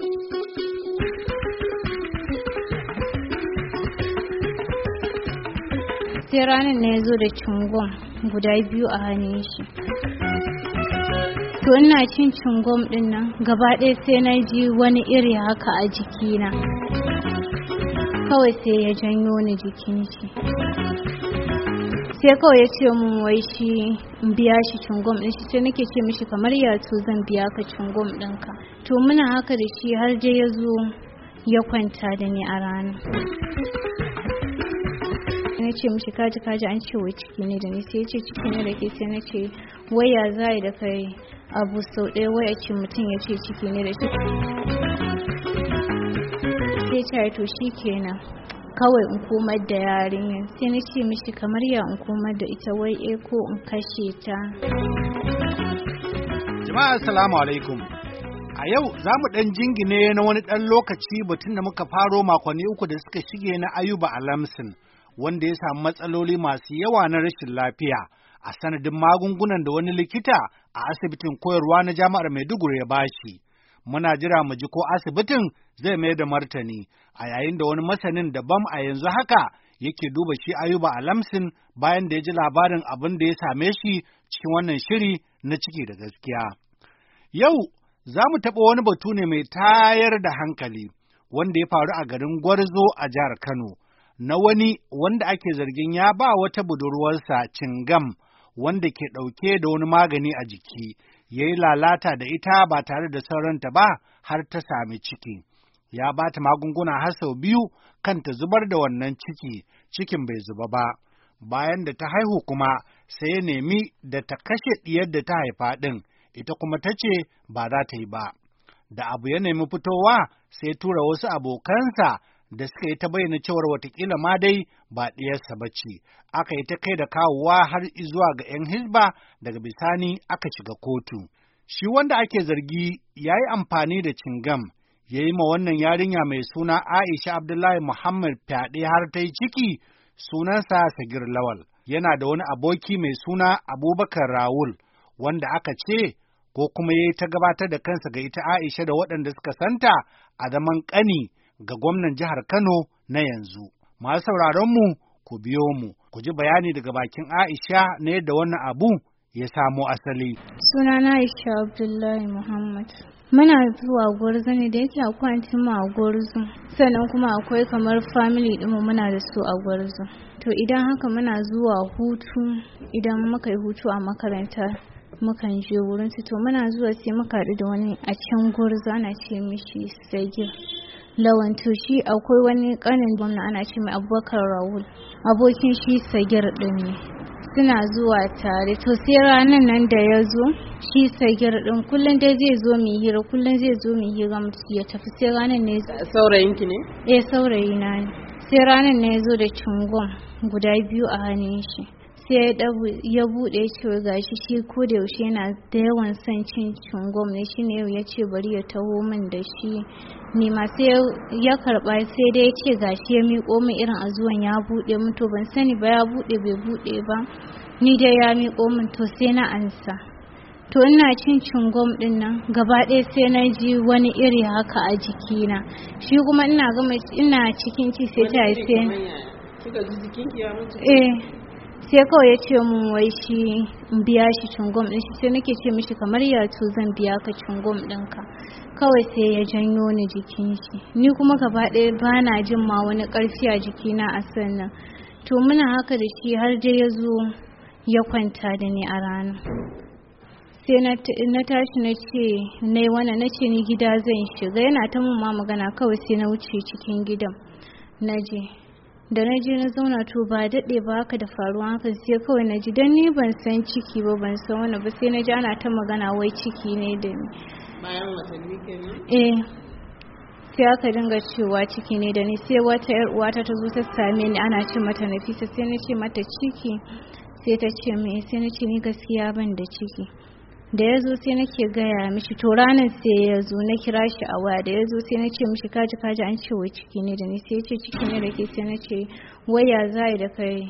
sai ranar na ya zo da cingom guda 2 a hannun shi. To ina cin cingom din nan gaba ɗaya sai na ji wani iri haka a jikina, kawai sai ya janyo ni jikin shi, sai kawai ya ce mun wai shi in biya shi cingom din shi. Sai nake ce mishi kamar ya to zan biya ka cingom ɗinka. To muna haka da shi har dai ya zo ya kwanta da ni a rana. Na ce mishi kaji an ce wai ciki ne da ni, sai ya ce ciki ne da ke. sai na ce wai ya zai da kai abu sau ɗaya wai a ce mutum ya ce ciki ne da shi. sai ce to shi kenan kawai in komar da yarinyar. sai na ce mishi kamar ya in komar da ita, wai ko in kashe ta. Jama'a assalamu alaikum. A yau za mu ɗan jingine na wani ɗan lokaci batun da muka faro makonni 3 da suka shige na Ayuba Alamsin, wanda ya samu matsaloli masu yawa na rashin lafiya a sanadin magungunan da wani likita a asibitin koyarwa na jami'ar Maiduguri ya bashi. Muna jira mu ji ko asibitin zai mai da martani, a yayin da wani masanin daban a yanzu haka yake duba shi Ayuba Alamsin bayan da ya ji labarin abin da ya same shi cikin wannan shiri na Ciki da Gaskiya. Yau za mu taɓa wani batu ne mai tayar da hankali wanda ya faru a garin Gwarzo a jihar Kano. Na wani wanda ake zargin ya ba wata budurwarsa cingam wanda ke ɗauke da wani magani a jiki, ya yi lalata da ita ba tare da sauranta ba har ta sami ciki. Ya ba ta magunguna har sau 2 kan ta zubar da wannan ciki, cikin bai zuba ba. Bayan da ta haihu kuma sai ya nemi da ta kashe ɗiyar da ta haifa ɗin, ita kuma ta ce ba za ta yi ba. Da abu ya nemi fitowa sai tura wasu abokansa da suka yi ta bayyana cewar watakila ma dai ba ɗiyarsa ba ce. Aka yi ta kai da kawowa har zuwa ga 'yan Hizba, daga bisani aka shiga kotu. Shi wanda ake zargi ya yi amfani da cingam ya yi ma wannan yarinya mai suna Aisha Abdullahi Muhammad fyaɗe har ta yi ciki. Sunansa Sagir Lawal. Yana da wani aboki mai suna Abubakar Rawul, wanda aka ce ko kuma ya yi ta gabatar da kansa ga ita Aisha da waɗanda suka santa a zaman ƙani ga gwamnan jihar Kano na yanzu. Masu sauraronmu ku biyo mu, ku ji bayani daga bakin Aisha na yadda wannan abu ya samo asali. Sunana Aisha Abdullahi Muhammad. Muna zuwa Gwarzo ne, da yake akwai antinmu a Gwarzo, sannan kuma akwai kamar family ɗinmu muna da su a Gwarzo. To idan haka muna zuwa hutu, idan muka yi hutu a makaranta mukan je wurin su. To muna zuwa sai muka haɗu da wani a can Gwarzo ana ce mishi Sagir Lawan. To shi akwai wani ƙanin gwamna ana ce mai Abubakar Rawul, abokin shi Sagir ɗin ne, suna zuwa tare. To sai ranar nan da ya zo shi Sagir ɗin kullum dai zai zo mu hira, kullum zai zo mu hira ya tafi. Sai ranar ne saurayinki ne? Saurayi na ne. Sai ranar ne ya zo da cingom guda 2 a hannun shi, sai ya buɗe cewa gashi shi ko da yaushe yana da yawan son cin cingom ne, shi ne yau ya ce bari ya taho min da shi. Ni ma sai ya karɓa, sai dai ya ce gashi ya miƙo min irin a zuwan ya buɗe min. To ban sani ba ya buɗe bai buɗe ba, ni dai ya miƙo min. To sai na ansa. To ina cin cingom din nan gaba ɗaya sai na ji wani iri haka a jikina. Shi kuma ina cikin ci sai ta haife sai kawai ya ce mun wai shi in biya shi cingom din shi. sai nake ce mishi kamar ya to zan biya ka cingom ɗinka. Kawai sai ya janyo ni jikin shi, ni kuma gaba ɗaya ba na jin ma wani ƙarfi a jikina a sannan. To muna haka da shi har dai ya zo ya kwanta da ni a rana. Sai na tashi na ce ni gida zan shiga, yana ta mun ma magana. Kawai sai na wuce cikin gidan na je na zauna. To ba daɗe ba haka da faruwa haka, sai kawai na ji dan ni ban san ciki ba, ban san wani ba, sai na ji ana ta magana wai ciki ne da ni. Bayan watanni kenan? Sai aka dinga cewa ciki ne da ni. Sai wata yar uwata ta zo ta same ni, ana ce mata Nafisa. Sai na ce mata ciki, sai ta ce me? Sai na ce ni gaskiya ban da ciki. Da ya zo sai nake gaya mishi. To ranar sai ya zo na kira shi a waya. Da ya zo sai na ce mishi kaji an ce wai ciki ne da ni. Sai ya ce ciki ne da ke. sai na ce wai ya zai da kai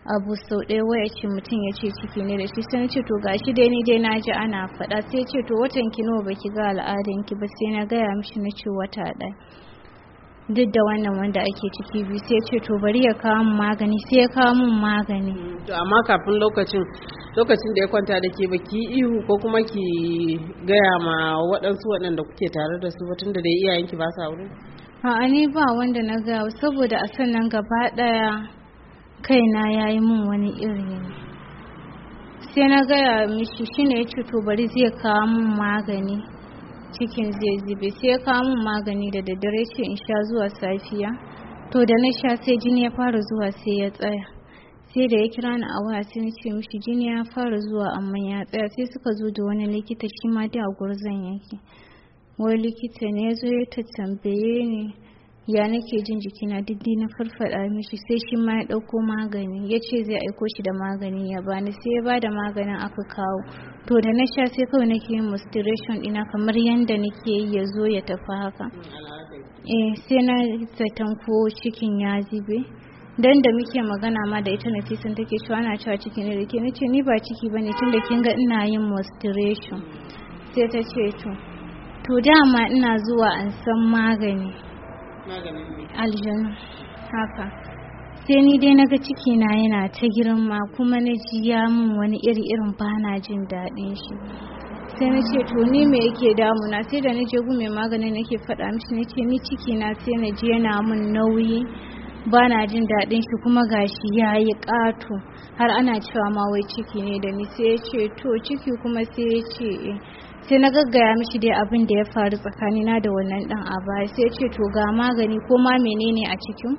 abu sau ɗaya waya ce mutum ya ce ciki ne da shi, sai na ce to gashi dai ni dai na ji ana faɗa. Sai ce to watan ki nawa baki ga al'adanki ba? Sai na gaya mishi na ce wata ɗaya duk da wannan wanda ake ciki biyu. Sai ce to bari ya kawo min magani. Sai ya kawo min magani. To amma kafin lokacin da ya kwanta da ke baki ihu ko kuma ki gaya ma waɗansu waɗanda kuke tare da su tun da dai iyayenki ba sa wurin? A'a ni ba wanda na gaya, saboda a sannan gaba ɗaya kaina ya yi min wani iri ne. Sai na gaya mishi, shine ya ce to bari zai kawo min magani cikin zai zube. Sai ya kawo min magani da daddare ce in sha zuwa safiya. To da na sha sai jini ya fara zuwa sai ya tsaya. Sai da ya kira ni a waya sai na ce mishi jini ya fara zuwa amma ya tsaya. Sai suka zo da wani likita, shi ma da gurzon yake. Wani likita ne ya zo ya tambaye ni ya nake jin jikina, diddi na farfada mishi. Sai shi ma ya dauko magani ya ce zai aiko shi da magani ya bani. Sai ya bada maganin aka kawo. To da na sha sai kawai nake yin masturbation ina kamar yanda nake yi ya zo ya tafi haka. Sai na zaton ko cikin ya zube. Dan da muke magana ma da ita Nafisan take cewa ana cewa ciki ne da ke, nace ni ba ciki bane tunda kin ga ina yin masturbation. Sai ta ce to dama ina zuwa an san magani aljanu haka. Sai ni dai naga ciki na yana ta girma kuma na ji ya min wani irin bana jin daɗin shi. Sai na ce to ni me yake damuna? Sai da na je gu mai magani nake faɗa mishi, nace ni ciki na sai na ji yana min nauyi bana jin daɗin shi kuma gashi yayi ƙato har ana cewa ma wai ciki ne da ni. Sai ya ce to ciki kuma? Sai ya ce sai na gaggaya mishi dai abin da ya faru tsakanina da wannan dan a baya. Sai ya ce to ga magani ko ma menene a cikin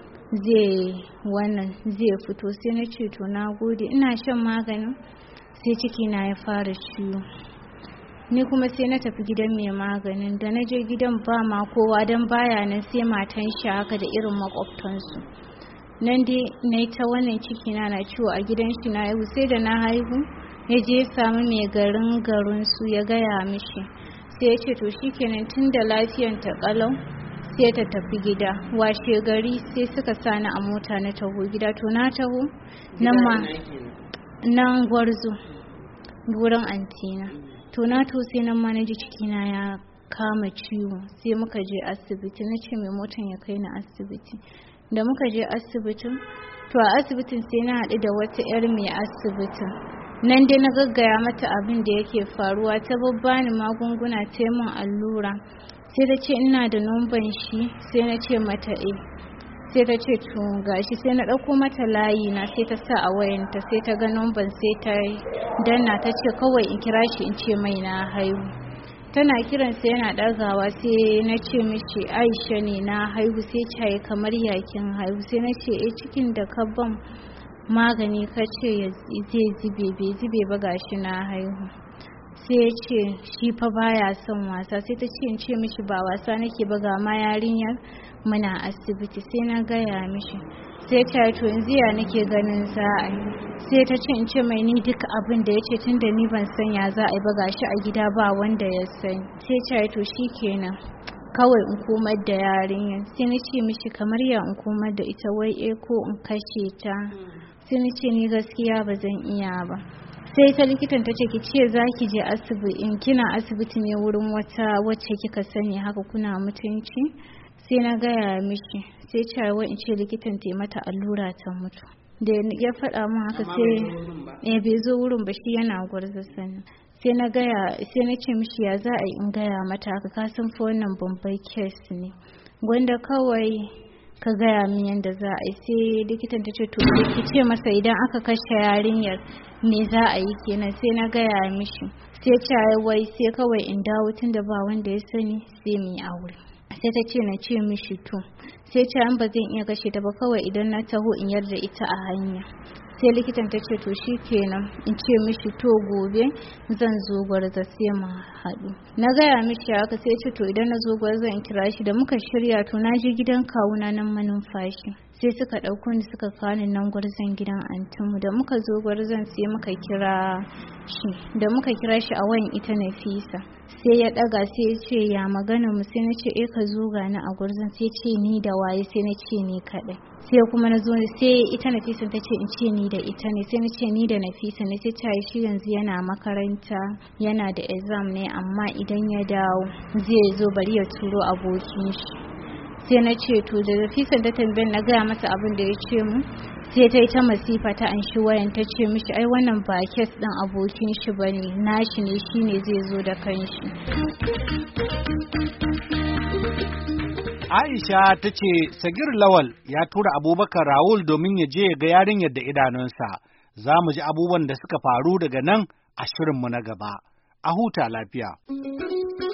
zai fito. Sai na ce to na gode. Ina shan maganin sai ciki na ya fara ciwo. Ni kuma sai na tafi gidan mai maganin. Da na je gidan ba ma kowa dan baya nan, sai matan shi haka da irin makwabtansu. Nan dai na ta wannan ciki na ciwo a gidan shi na haihu. Sai da na haihu ya je samu mai garin su ya gaya mishi. Sai ya ce to shikenan tun da lafiyanta kalau sai ta tafi gida. Washe gari sai suka sani a mota na taho gida. To na taho nan Gwarzo wurin antina. To na to sai nan ma naji cikina ya kama ciwo. Sai muka je asibiti, na ce mai motan ya kai ni asibiti. Da muka je asibitin, to a asibitin sai na haɗu da wata 'yar mai asibitin. Nan dai na gaggaya mata abin da yake faruwa, ta babbani magunguna, ta yi min allura. Sai ta ce ina da numban shi. Sai na ce mata sai ta ce to gashi. Sai na ɗauko mata layi na sai ta sa a wayanta. Sai ta ga numban sai ta danna, ta ce kawai in kira shi in ce mai na haihu. Tana kiran sai yana ɗagawa. Sai na ce mishi Aisha ne na haihu. Sai caye kamar yakin haihu. Sai na ce cikin da ka ban magani ka ce zai zube, bai zube ba gashi na haihu. Sai ya ce shi fa baya son wasa. Sai ta ce in ce mishi ba wasa nake ba, ga ma yarinyar muna asibiti. Sai na gaya mishi. Sai ta to yanzu ya nake ganin za a yi. Sai ta ce in ce mai ni duka abin da ya ce tunda ni ban san ya za a yi ba gashi a gida ba wanda ya sani. Sai ta to shikenan kawai in komar da yarinyar. Sai na ce mishi kamar ya in komar da ita, wai ko in kashe ta? Sai na ce ni gaskiya ba zan iya ba. Sai ta likitan ta ce ki ce za ki je asibiti, in kina asibiti ne wurin wata wacce kika sani haka kuna mutunci. Sai na gaya mishi. Sai cewa in ce likitan ta mata allura ta mutu. Da ya faɗa min haka sai bai zo wurin ba, shi yana Gwarzo sani. Sai na ce mishi ya za a yi in gaya mata haka, ka san fa wannan Bombay case ne, gwanda kawai ka gaya min yadda za a yi. Sai likitan ta ce to ki ce masa idan aka kashe yarinyar me za a yi kenan. Sai na gaya mishi. Sai ce wai sai kawai in dawo tunda ba wanda ya sani sai mu yi aure. Sai ta ce na ce mishi to. Sai ce an ba zan iya kashe ta ba, kawai idan na taho in yarda ita a hanya. Sai likitan ta ce to shikenan in ce mishi to gobe zan zo Gwarzo sai mu haɗu. Na gaya mishi haka. Sai ce to idan na zo Gwarzo in kira shi. Da muka shirya to na je gidan kawuna nan Manumfashi. sai suka ɗauko ni suka kawo ni nan gwarzon gidan antinmu. Da muka zo gwarzon sai muka kira shi a wayan ita Nafisa, sai ya ɗaga sai ya ce ya magana mu, sai na ce ka zo ga ni a gwarzon, sai ce ni da waye, sai na ce ni kaɗai. Sai kuma na zo sai ita Nafisa ta ce in ce ni da ita ne, sai na ce ni da Nafisa ne. sai ta shi yanzu yana makaranta yana da exam ne, amma idan ya dawo zai zo bari ya turo abokin shi. Sai na ce to da Nafisa ta tambayar na gaya mata abin da ya ce mu, sai ta yi ta masifa ta anshi wayan ta ce mishi ai wannan ba kes din abokin shi bane, nashi ne, shine zai zo da kanshi. Aisha ta ce Sagir Lawal ya tura Abubakar Rawul domin ya je ya ga yarinyar da idanunsa. Za mu ji abubuwan da suka faru daga nan a shirinmu na gaba. A huta lafiya.